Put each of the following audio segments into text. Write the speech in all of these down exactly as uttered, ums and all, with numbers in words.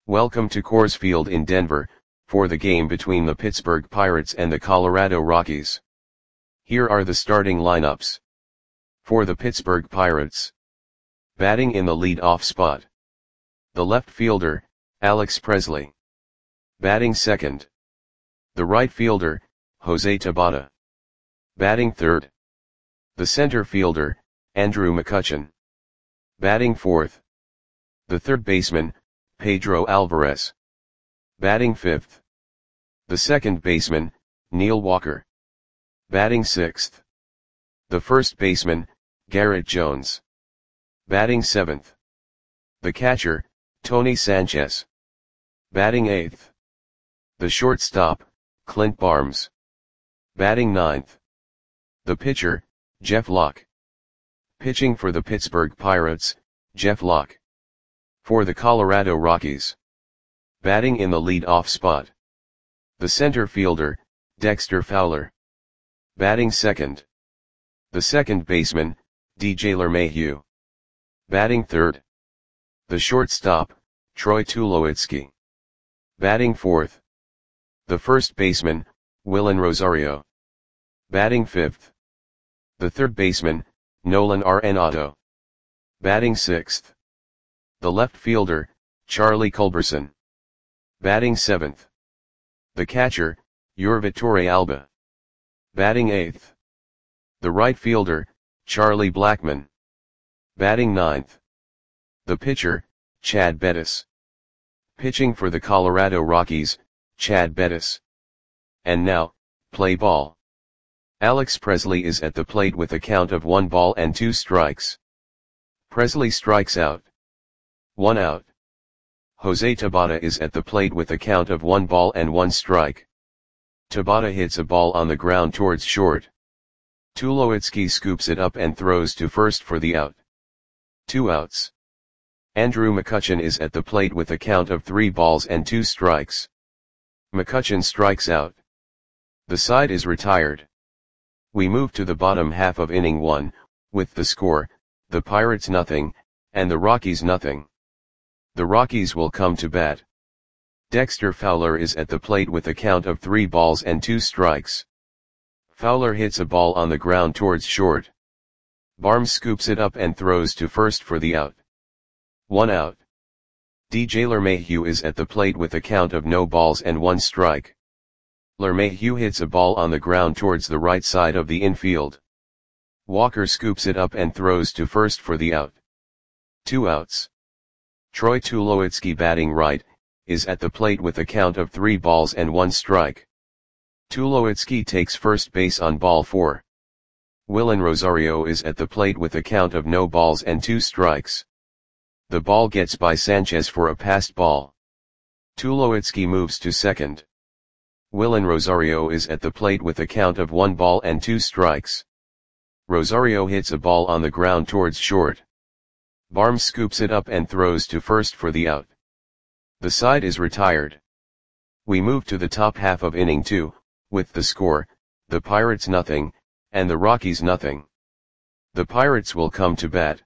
Welcome to Coors Field in Denver, for the game between the Pittsburgh Pirates and the Colorado Rockies. Here are the starting lineups. For the Pittsburgh Pirates. Batting in the lead-off spot. The left fielder, Alex Presley. Batting second. The right fielder, Jose Tabata. Batting third. The center fielder, Andrew McCutchen. Batting fourth. The third baseman, Pedro Alvarez. Batting fifth. The second baseman, Neil Walker. Batting sixth. The first baseman, Garrett Jones. Batting seventh. The catcher, Tony Sanchez. Batting eighth. The shortstop, Clint Barnes. Batting ninth. The pitcher, Jeff Locke. Pitching for the Pittsburgh Pirates, Jeff Locke. For the Colorado Rockies. Batting in the lead-off spot. The center fielder, Dexter Fowler. Batting second. The second baseman, D J LeMahieu. Batting third. The shortstop, Troy Tulowitzki. Batting fourth. The first baseman, Willen Rosario. Batting fifth. The third baseman, Nolan Arenado. Batting sixth. The left fielder, Charlie Culberson. Batting seventh. The catcher, Yurvatore Alba. Batting eighth. The right fielder, Charlie Blackmon. Batting ninth. The pitcher, Chad Bettis. Pitching for the Colorado Rockies, Chad Bettis. And now, play ball. Alex Presley is at the plate with a count of one ball and two strikes. Presley strikes out. One out. Jose Tabata is at the plate with a count of one ball and one strike. Tabata hits a ball on the ground towards short. Tulowitzki scoops it up and throws to first for the out. Two outs. Andrew McCutchen is at the plate with a count of three balls and two strikes. McCutchen strikes out. The side is retired. We move to the bottom half of inning one, with the score, the Pirates nothing, and the Rockies nothing. The Rockies will come to bat. Dexter Fowler is at the plate with a count of three balls and two strikes. Fowler hits a ball on the ground towards short. Barnes scoops it up and throws to first for the out. One out. D J LeMahieu is at the plate with a count of no balls and one strike. LeMahieu hits a ball on the ground towards the right side of the infield. Walker scoops it up and throws to first for the out. Two outs. Troy Tulowitzki, batting right, is at the plate with a count of three balls and one strike. Tulowitzki takes first base on ball four. Willen Rosario is at the plate with a count of no balls and two strikes. The ball gets by Sanchez for a passed ball. Tulowitzki moves to second. Willen Rosario is at the plate with a count of one ball and two strikes. Rosario hits a ball on the ground towards short. Barnes scoops it up and throws to first for the out. The side is retired. We move to the top half of inning two, with the score, the Pirates nothing, and the Rockies nothing. The Pirates will come to bat.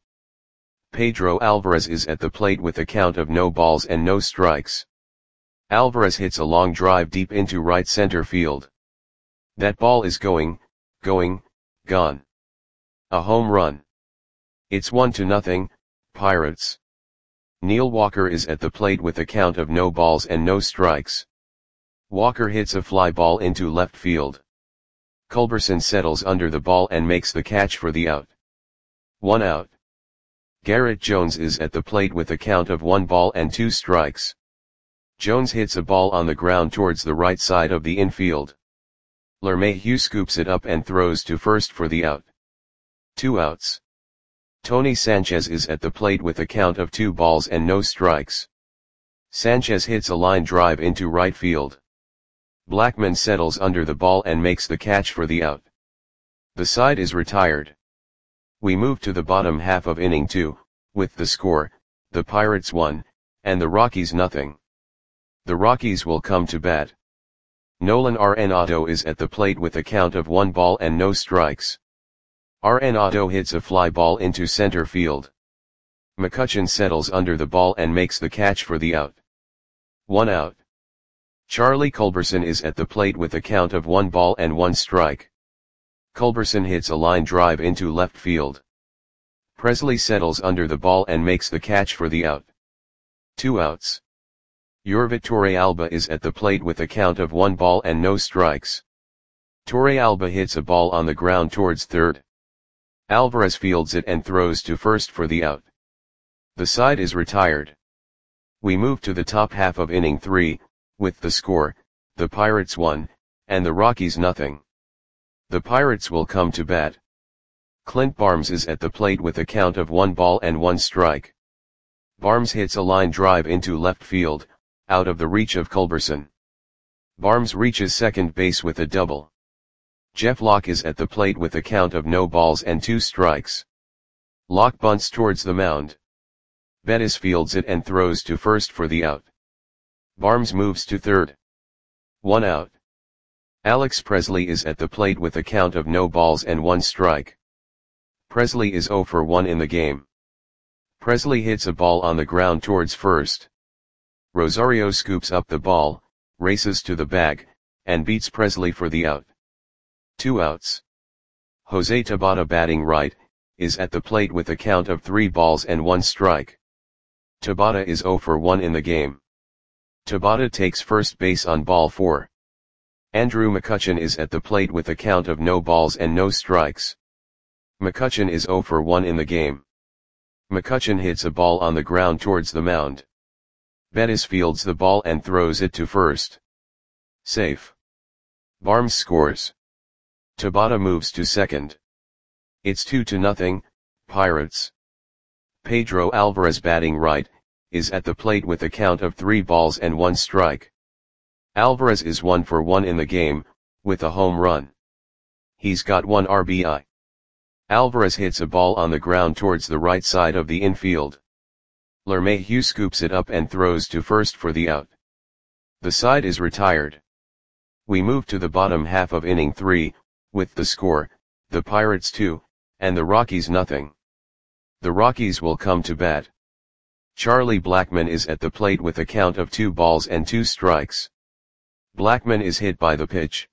Pedro Alvarez is at the plate with a count of no balls and no strikes. Alvarez hits a long drive deep into right center field. That ball is going, going, gone. A home run. It's one to nothing, Pirates. Neil Walker is at the plate with a count of no balls and no strikes. Walker hits a fly ball into left field. Culberson settles under the ball and makes the catch for the out. One out. Garrett Jones is at the plate with a count of one ball and two strikes. Jones hits a ball on the ground towards the right side of the infield. LeMahieu scoops it up and throws to first for the out. Two outs. Tony Sanchez is at the plate with a count of two balls and no strikes. Sanchez hits a line drive into right field. Blackmon settles under the ball and makes the catch for the out. The side is retired. We move to the bottom half of inning two, with the score, the Pirates one, and the Rockies nothing. The Rockies will come to bat. Nolan Arenado is at the plate with a count of one ball and no strikes. Arenado hits a fly ball into center field. McCutchen settles under the ball and makes the catch for the out. One out. Charlie Culberson is at the plate with a count of one ball and one strike. Culberson hits a line drive into left field. Presley settles under the ball and makes the catch for the out. Two outs. Yorvit Torrealba is at the plate with a count of one ball and no strikes. Torrealba hits a ball on the ground towards third. Alvarez fields it and throws to first for the out. The side is retired. We move to the top half of inning three, with the score, the Pirates one, and the Rockies nothing. The Pirates will come to bat. Clint Barnes is at the plate with a count of one ball and one strike. Barnes hits a line drive into left field, out of the reach of Culberson. Barnes reaches second base with a double. Jeff Locke is at the plate with a count of no balls and two strikes. Locke bunts towards the mound. Bettis fields it and throws to first for the out. Barnes moves to third. One out. Alex Presley is at the plate with a count of no balls and one strike. Presley is oh for one in the game. Presley hits a ball on the ground towards first. Rosario scoops up the ball, races to the bag, and beats Presley for the out. Two outs. Jose Tabata, batting right, is at the plate with a count of three balls and one strike. Tabata is oh for one in the game. Tabata takes first base on ball four. Andrew McCutchen is at the plate with a count of no balls and no strikes. McCutchen is oh for one in the game. McCutchen hits a ball on the ground towards the mound. Bettis fields the ball and throws it to first. Safe. Barnes scores. Tabata moves to second. It's two to nothing, Pirates. Pedro Alvarez, batting right, is at the plate with a count of three balls and one strike. Alvarez is one for one in the game, with a home run. He's got one R B I. Alvarez hits a ball on the ground towards the right side of the infield. LeMahieu scoops it up and throws to first for the out. The side is retired. We move to the bottom half of inning three, with the score, the Pirates two, and the Rockies nothing. The Rockies will come to bat. Charlie Blackmon is at the plate with a count of two balls and two strikes. Blackmon is hit by the pitch.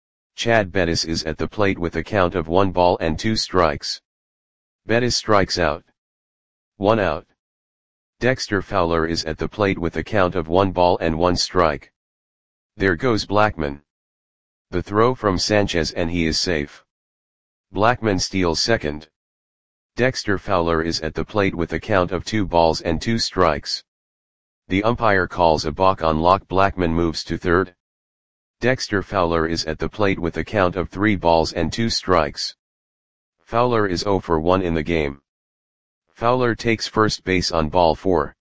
Chad Bettis is at the plate with a count of one ball and two strikes. Bettis strikes out. One out. Dexter Fowler is at the plate with a count of one ball and one strike. There goes Blackmon. The throw from Sanchez and he is safe. Blackmon steals second. Dexter Fowler is at the plate with a count of two balls and two strikes. The umpire calls a balk on Locke. Blackmon moves to third. Dexter Fowler is at the plate with a count of three balls and two strikes. Fowler is oh for one in the game. Fowler takes first base on ball four.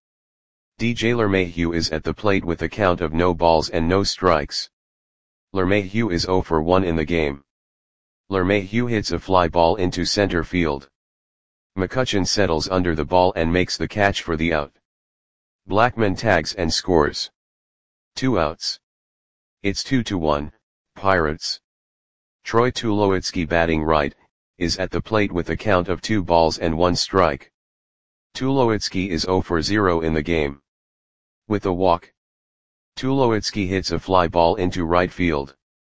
D J LeMahieu is at the plate with a count of no balls and no strikes. LeMahieu is oh for one in the game. LeMahieu hits a fly ball into center field. McCutchen settles under the ball and makes the catch for the out. Blackmon tags and scores. Two outs. It's two to one, Pirates. Troy Tulowitzki, batting right, is at the plate with a count of two balls and one strike. Tulowitzki is oh for zero in the game. With a walk, Tulowitzki hits a fly ball into right field.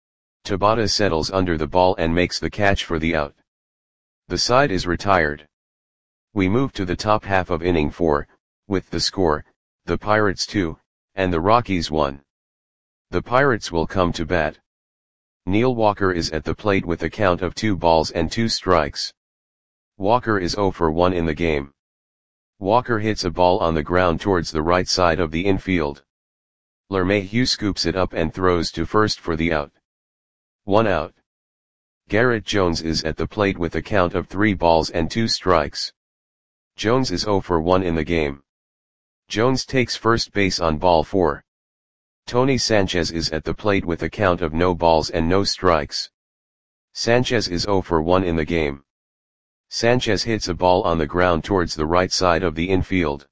Tabata settles under the ball and makes the catch for the out. The side is retired. We move to the top half of inning four, with the score, the Pirates two, and the Rockies one. The Pirates will come to bat. Neil Walker is at the plate with a count of two balls and two strikes. Walker is oh for one in the game. Walker hits a ball on the ground towards the right side of the infield. LeMahieu scoops it up and throws to first for the out. One out. Garrett Jones is at the plate with a count of three balls and two strikes. Jones is oh for one in the game. Jones takes first base on ball four. Tony Sanchez is at the plate with a count of no balls and no strikes. Sanchez is oh for one in the game. Sanchez hits a ball on the ground towards the right side of the infield.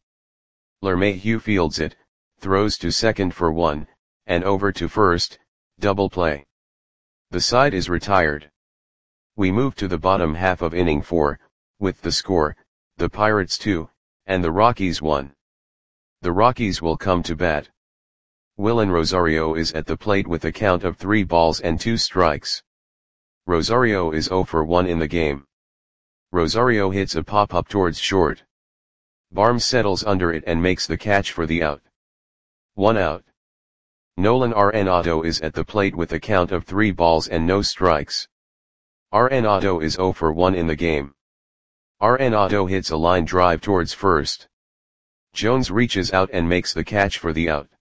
LeMahieu fields it, throws to second for one, and over to first, double play. The side is retired. We move to the bottom half of inning four, with the score, the Pirates two, and the Rockies one. The Rockies will come to bat. Willen Rosario is at the plate with a count of three balls and two strikes. Rosario is zero for one in the game. Rosario hits a pop-up towards short. Barnes settles under it and makes the catch for the out. One out. Nolan Arenado is at the plate with a count of three balls and no strikes. Arenado is zero for one in the game. Arenado hits a line drive towards first. Jones reaches out and makes the catch for the out.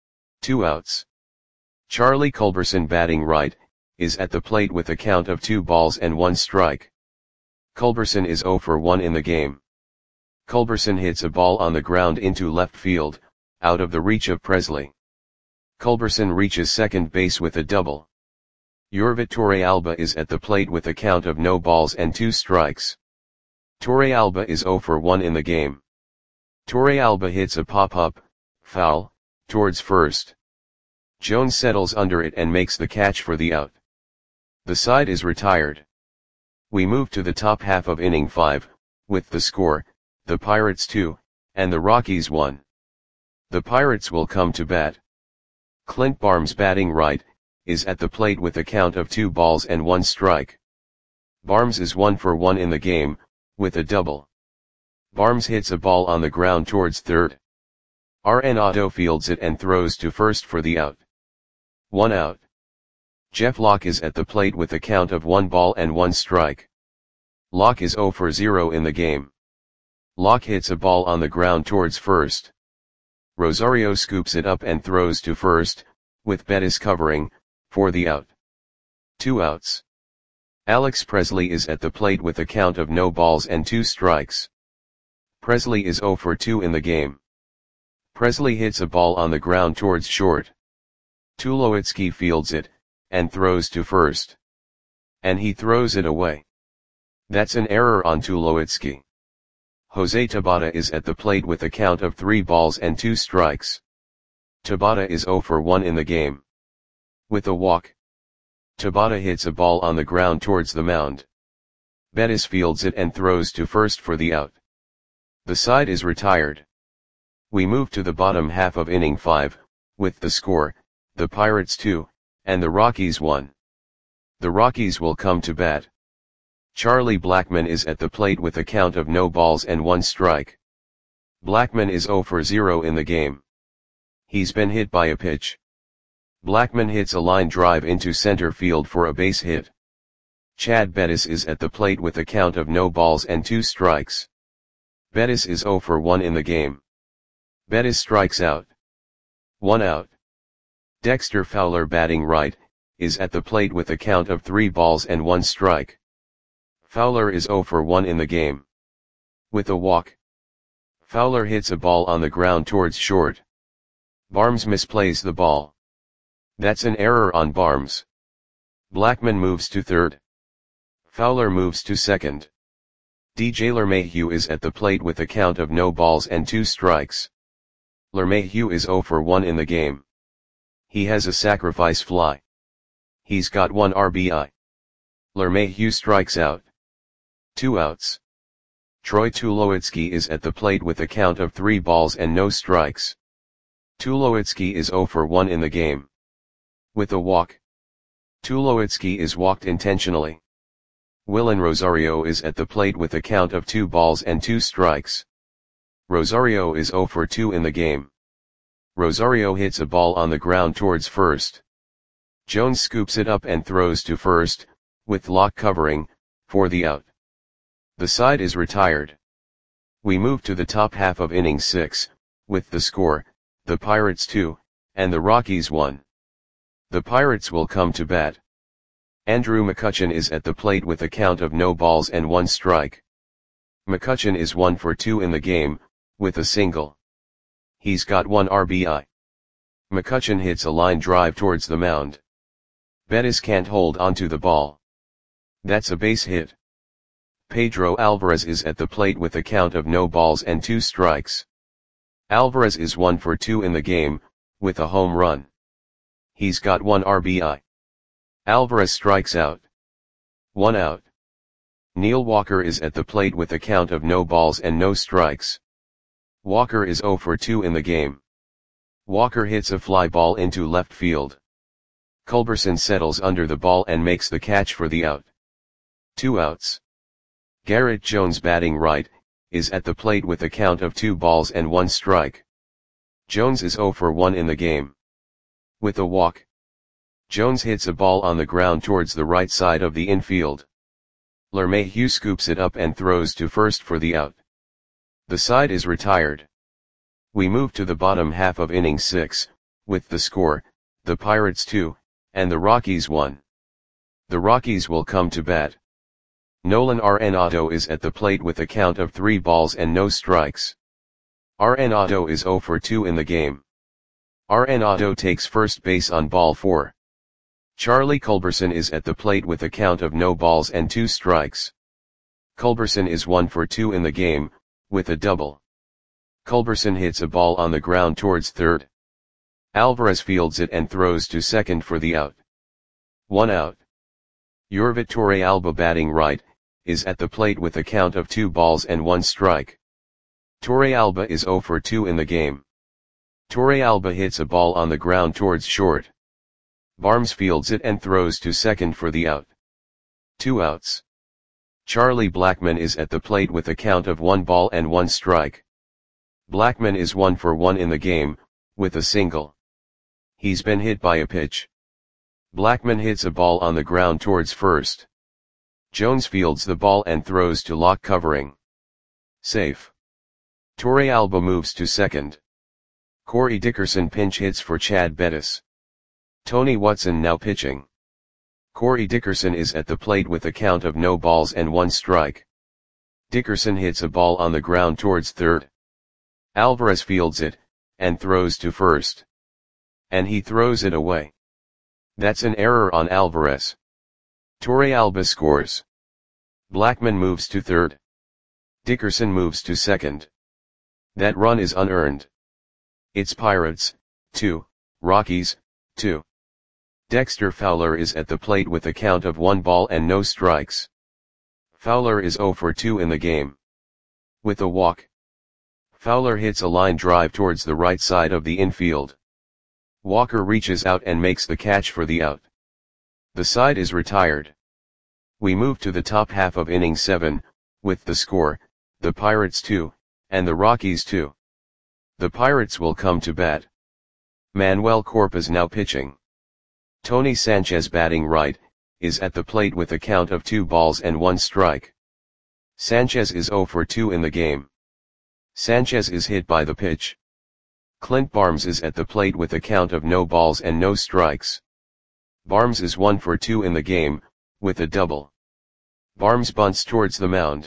Two outs. Charlie Culberson, batting right, is at the plate with a count of two balls and one strike. Culberson is zero for one in the game. Culberson hits a ball on the ground into left field, out of the reach of Presley. Culberson reaches second base with a double. Yorvit Torrealba is at the plate with a count of no balls and two strikes. Torrealba is zero for one in the game. Torrealba hits a pop-up, foul, towards first. Jones settles under it and makes the catch for the out. The side is retired. We move to the top half of inning five, with the score, the Pirates two, and the Rockies one. The Pirates will come to bat. Clint Barnes, batting right, is at the plate with a count of two balls and one strike. Barnes is one for one in the game, with a double. Barnes hits a ball on the ground towards third. Arenado fields it and throws to first for the out. One out. Jeff Locke is at the plate with a count of one ball and one strike. Locke is zero for zero in the game. Locke hits a ball on the ground towards first. Rosario scoops it up and throws to first, with Bettis covering, for the out. Two outs. Alex Presley is at the plate with a count of no balls and two strikes. Presley is zero for two in the game. Presley hits a ball on the ground towards short. Tulowitzki fields it, and throws to first. And he throws it away. That's an error on Tulowitzki. Jose Tabata is at the plate with a count of three balls and two strikes. Tabata is zero for one in the game. With a walk. Tabata hits a ball on the ground towards the mound. Bettis fields it and throws to first for the out. The side is retired. We move to the bottom half of inning five, with the score, the Pirates two, and the Rockies one. The Rockies will come to bat. Charlie Blackmon is at the plate with a count of no balls and one strike. Blackmon is zero for zero in the game. He's been hit by a pitch. Blackmon hits a line drive into center field for a base hit. Chad Bettis is at the plate with a count of no balls and two strikes. Bettis is zero for one in the game. Bettis strikes out. One out. Dexter Fowler, batting right, is at the plate with a count of three balls and one strike. Fowler is zero for one in the game. With a walk. Fowler hits a ball on the ground towards short. Barnes misplays the ball. That's an error on Barnes. Blackmon moves to third. Fowler moves to second. D J LeMahieu is at the plate with a count of no balls and two strikes. LeMahieu is zero for one in the game. He has a sacrifice fly. He's got one R B I. LeMahieu strikes out. Two outs. Troy Tulowitzki is at the plate with a count of three balls and no strikes. Tulowitzki is zero for one in the game. With a walk. Tulowitzki is walked intentionally. Willen Rosario is at the plate with a count of two balls and two strikes. Rosario is zero for two in the game. Rosario hits a ball on the ground towards first. Jones scoops it up and throws to first, with Locke covering, for the out. The side is retired. We move to the top half of inning six, with the score, the Pirates two, and the Rockies one. The Pirates will come to bat. Andrew McCutchen is at the plate with a count of no balls and one strike. McCutchen is one for two in the game, with a single. He's got one R B I. McCutchen hits a line drive towards the mound. Bettis can't hold onto the ball. That's a base hit. Pedro Alvarez is at the plate with a count of no balls and two strikes. Alvarez is one for two in the game, with a home run. He's got one R B I. Alvarez strikes out. One out. Neil Walker is at the plate with a count of no balls and no strikes. Walker is zero for two in the game. Walker hits a fly ball into left field. Culberson settles under the ball and makes the catch for the out. Two outs. Garrett Jones, batting right, is at the plate with a count of two balls and one strike. Jones is oh for one in the game. With a walk, Jones hits a ball on the ground towards the right side of the infield. LeMahieu scoops it up and throws to first for the out. The side is retired. We move to the bottom half of inning six, with the score, the Pirates two, and the Rockies one. The Rockies will come to bat. Nolan Arenado is at the plate with a count of three balls and no strikes. Arenado is oh for two in the game. Arenado takes first base on ball four. Charlie Culberson is at the plate with a count of no balls and two strikes. Culberson is one for two in the game, with a double. Culberson hits a ball on the ground towards third. Alvarez fields it and throws to second for the out. One out. Yorvit Torrealba, batting right, is at the plate with a count of two balls and one strike. Torrealba is oh for two in the game. Torrealba hits a ball on the ground towards short. Barnes fields it and throws to second for the out. Two outs. Charlie Blackmon is at the plate with a count of one ball and one strike. Blackmon is one for one in the game, with a single. He's been hit by a pitch. Blackmon hits a ball on the ground towards first. Jones fields the ball and throws to lock covering. Safe. Torrealba moves to second. Corey Dickerson pinch hits for Chad Bettis. Tony Watson now pitching. Corey Dickerson is at the plate with a count of no balls and one strike. Dickerson hits a ball on the ground towards third. Alvarez fields it, and throws to first. And he throws it away. That's an error on Alvarez. Torrealba scores. Blackmon moves to third. Dickerson moves to second. That run is unearned. It's Pirates, two, Rockies, two. Dexter Fowler is at the plate with a count of one ball and no strikes. Fowler is oh for two in the game. With a walk, Fowler hits a line drive towards the right side of the infield. Walker reaches out and makes the catch for the out. The side is retired. We move to the top half of inning seven, with the score, the Pirates two, and the Rockies two. The Pirates will come to bat. Manuel Corpus now pitching. Tony Sanchez, batting right, is at the plate with a count of two balls and one strike. Sanchez is oh for two in the game. Sanchez is hit by the pitch. Clint Barnes is at the plate with a count of no balls and no strikes. Barnes is one for two in the game, with a double. Barnes bunts towards the mound.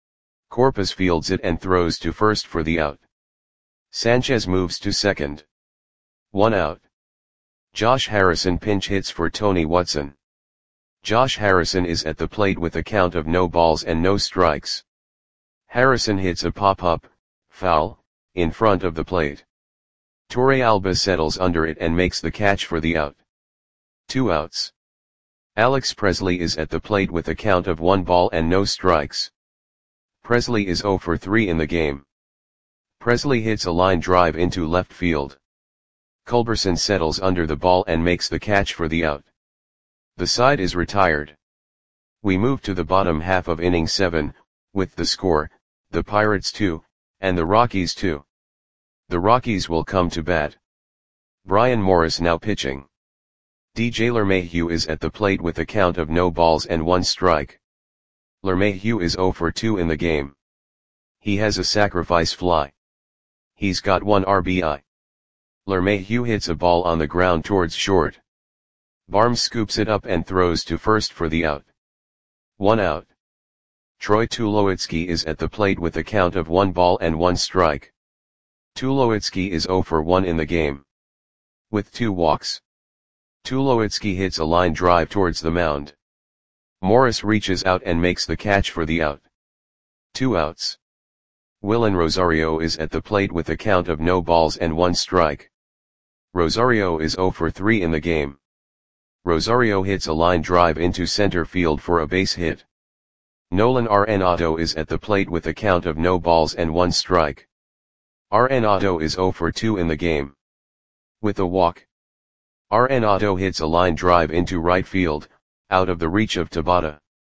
Corpus fields it and throws to first for the out. Sanchez moves to second. One out. Josh Harrison pinch hits for Tony Watson. Josh Harrison is at the plate with a count of no balls and no strikes. Harrison hits a pop-up, foul, in front of the plate. Torrealba settles under it and makes the catch for the out. Two outs. Alex Presley is at the plate with a count of one ball and no strikes. Presley is oh for three in the game. Presley hits a line drive into left field. Culberson settles under the ball and makes the catch for the out. The side is retired. We move to the bottom half of inning seven, with the score, the Pirates two, and the Rockies two. The Rockies will come to bat. Brian Morris now pitching. D J LeMahieu is at the plate with a count of no balls and one strike. LeMahieu is oh for two in the game. He has a sacrifice fly. He's got one R B I. LeMahieu hits a ball on the ground towards short. Barnes scoops it up and throws to first for the out. One out. Troy Tulowitzki is at the plate with a count of one ball and one strike. Tulowitzki is oh for one in the game. With two walks, Tulowitzki hits a line drive towards the mound. Morris reaches out and makes the catch for the out. Two outs. Willen Rosario is at the plate with a count of no balls and one strike. Rosario is oh for three in the game. Rosario hits a line drive into center field for a base hit. Nolan Arenado is at the plate with a count of no balls and one strike. Arenado is oh for two in the game. With a walk, Arenado hits a line drive into right field, out of the reach of Tabata.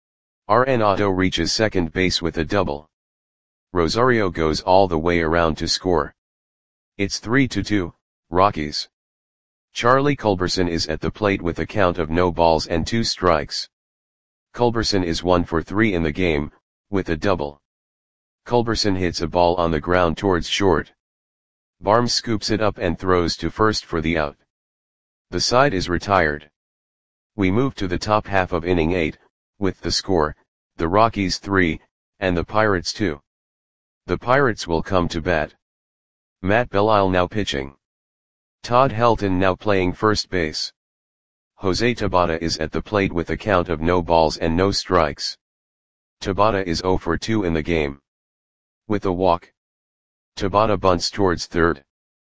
Arenado reaches second base with a double. Rosario goes all the way around to score. It's three to two, Rockies. Charlie Culberson is at the plate with a count of no balls and two strikes. Culberson is one for three in the game, with a double. Culberson hits a ball on the ground towards short. Barnes scoops it up and throws to first for the out. The side is retired. We move to the top half of inning eight, with the score, the Rockies three, and the Pirates two. The Pirates will come to bat. Matt Belisle now pitching. Todd Helton now playing first base. Jose Tabata is at the plate with a count of no balls and no strikes. Tabata is zero for two in the game. With a walk, Tabata bunts towards third.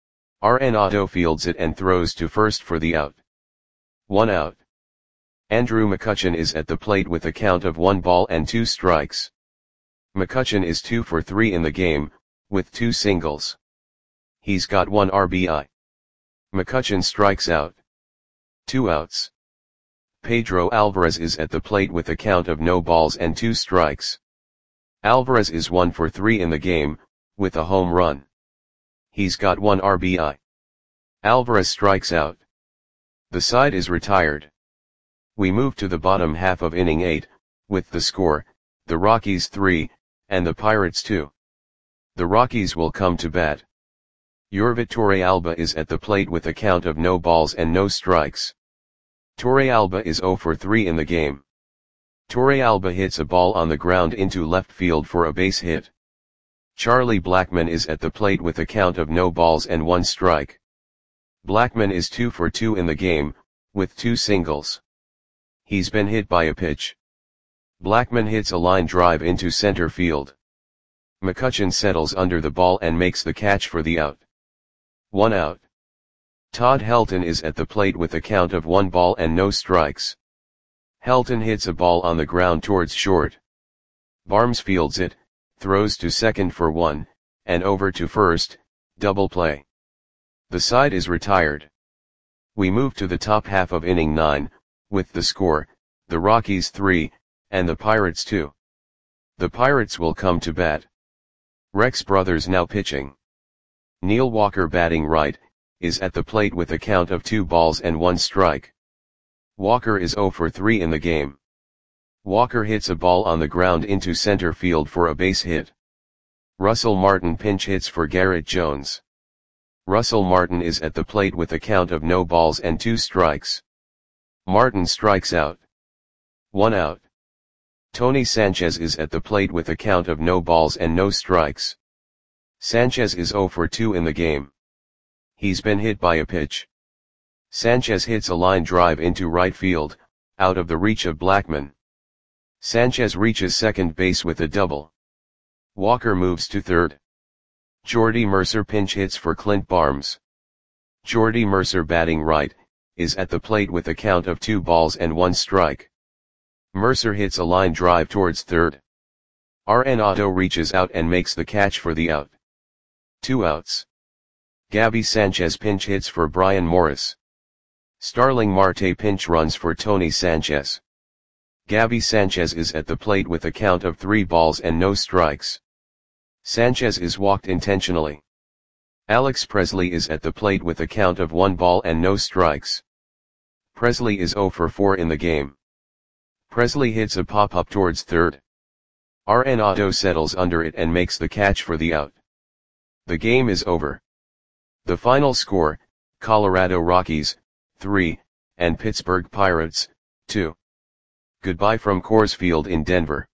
Arenado fields it and throws to first for the out. One out. Andrew McCutchen is at the plate with a count of one ball and two strikes. McCutchen is two for three in the game, with two singles. He's got one R B I. McCutchen strikes out. Two outs. Pedro Alvarez is at the plate with a count of no balls and two strikes. Alvarez is one for three in the game, with a home run. He's got one R B I. Alvarez strikes out. The side is retired. We move to the bottom half of inning eight, with the score, the Rockies three, and the Pirates two. The Rockies will come to bat. Yorvit Torrealba is at the plate with a count of no balls and no strikes. Torrealba is zero for three in the game. Torrealba hits a ball on the ground into left field for a base hit. Charlie Blackmon is at the plate with a count of no balls and one strike. Blackmon is two for two in the game, with two singles. He's been hit by a pitch. Blackmon hits a line drive into center field. McCutchen settles under the ball and makes the catch for the out. One out. Todd Helton is at the plate with a count of one ball and no strikes. Helton hits a ball on the ground towards short. Barnes fields it, throws to second for one, and over to first, double play. The side is retired. We move to the top half of inning nine, with the score, the Rockies three, and the Pirates two. The Pirates will come to bat. Rex Brothers now pitching. Neil Walker batting right, is at the plate with a count of two balls and one strike. Walker is zero for three in the game. Walker hits a ball on the ground into center field for a base hit. Russell Martin pinch hits for Garrett Jones. Russell Martin is at the plate with a count of no balls and two strikes. Martin strikes out. One out. Tony Sanchez is at the plate with a count of no balls and no strikes. Sanchez is zero for two in the game. He's been hit by a pitch. Sanchez hits a line drive into right field, out of the reach of Blackmon. Sanchez reaches second base with a double. Walker moves to third. Jordy Mercer pinch hits for Clint Barnes. Jordy Mercer batting right, is at the plate with a count of two balls and one strike. Mercer hits a line drive towards third. Arenado reaches out and makes the catch for the out. Two outs. Gabby Sanchez pinch hits for Brian Morris. Starling Marte pinch runs for Tony Sanchez. Gabby Sanchez is at the plate with a count of three balls and no strikes. Sanchez is walked intentionally. Alex Presley is at the plate with a count of one ball and no strikes. Presley is zero for four in the game. Presley hits a pop-up towards third. Arenado settles under it and makes the catch for the out. The game is over. The final score, Colorado Rockies, three, and Pittsburgh Pirates, two. Goodbye from Coors Field in Denver.